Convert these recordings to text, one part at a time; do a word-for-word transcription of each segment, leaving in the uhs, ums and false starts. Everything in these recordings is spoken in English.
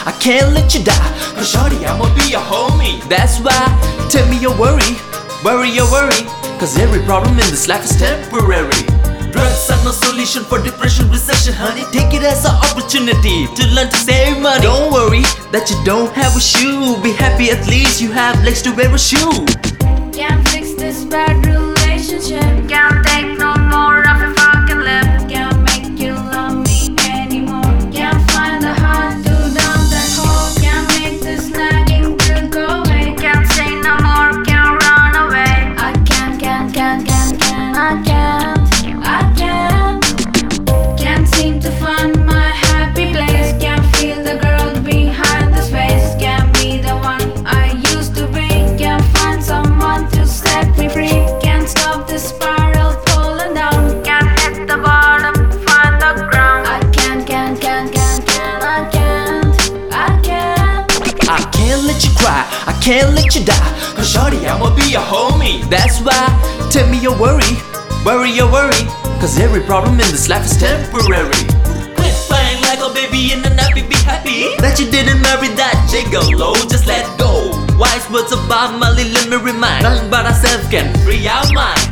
I can't let you die. Cause shorty, I'ma be your homie. That's why, tell me your worry, worry your worry. Cause every problem in this life is temporary. Drugs are no solution for depression, recession, honey. Take it as an opportunity to learn to save money. Don't worry that you don't have a shoe. Be happy at least you have legs to wear a shoe. Can't fix this bad relationship. Can't take no more of your fucking lip. Can't make you love me anymore. Can't find the heart to dump that hole. Can't make this nagging to go away. Can't say no more, can't run away. I can't, can't, can't, can't, can't, I can't, I can't. Can't seem to find my happy place. Can't feel the girl behind this face. Can't be the one I used to be. Can't find someone to set me free. Can't stop this spiral pulling down. Can't hit the bottom, find the ground. I can't, can't, can't, can't, can't, I can't, I can't. I can't let you cry, I can't let you die. Cause shorty, I'ma be your homie. That's why, tell me your worry, worry your worry. Cause every problem in this life is temporary. Quit playing like a baby in the nappy, be happy that you didn't marry that gigolo, just let go. Wise words about Molly, let me remind. Nothing but ourselves can free our mind.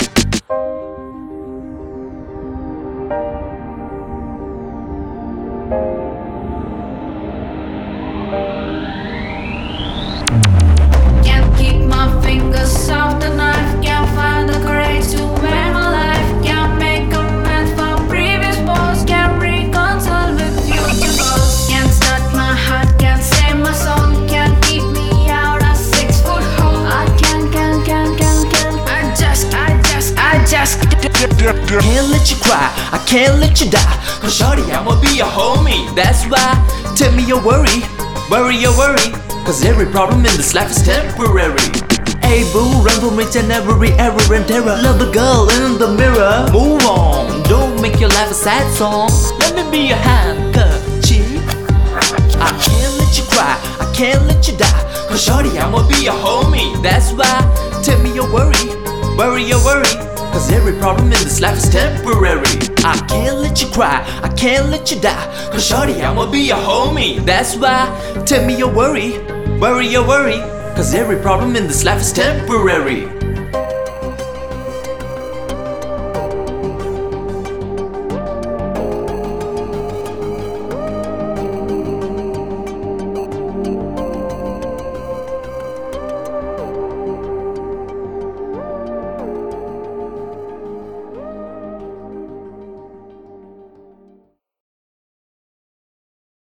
Can't keep my fingers off the knife. Can't find the courage to end my life. Can't make amends for previous woes. Can't reconcile with future goals. Can't start my heart, can't save my soul. Can't keep me out a six foot hole. I can't, can't, can't, can't, can't. I just, I just, I just Can't let you cry, I can't let you die. Cause shorty, I'ma be your homie. That's why, tell me your worry, worry your worry. Cause every problem in this life is temporary. Hey boo, run from each and every error and terror. Love the girl in the mirror. Move on, don't make your life a sad song. Let me be your handkerchief. I can't let you cry, I can't let you die. Cause shorty, I'ma be your homie. That's why, tell me your worry, worry your worry. Cause every problem in this life is temporary. I can't let you cry, I can't let you die. Cause shorty, I'ma be your homie. That's why, tell me your worry, worry your worry. Cause every problem in this life is temporary.